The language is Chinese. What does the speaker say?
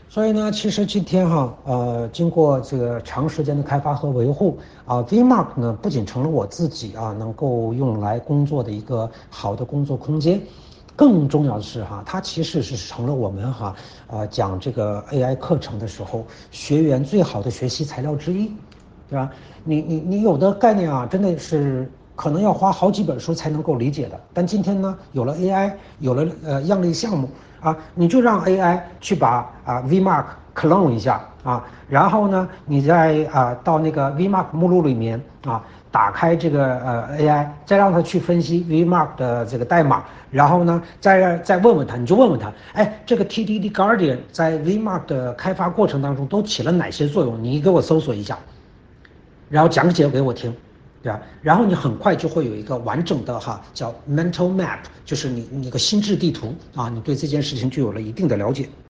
所以呢，其实今天经过这个长时间的开发和维护，VMark 呢不仅成了我自己能够用来工作的一个好的工作空间，更重要的是它其实是成了我们讲这个 AI 课程的时候学员最好的学习材料之一，对吧？你有的概念真的是可能要花好几本书才能够理解的，但今天呢，有了 AI，有了样例项目。你就让 AI 去把VMark clone 一下然后呢，你再到那个 VMark 目录里面打开这个AI，再让它去分析 VMark 的这个代码，然后呢，再问问他，你就问问他，哎，这个 TDD Guardian 在 VMark 的开发过程当中都起了哪些作用？你给我搜索一下，然后讲解给我听。对吧？然后你很快就会有一个完整的叫 mental map，就是你个心智地图你对这件事情就有了一定的了解。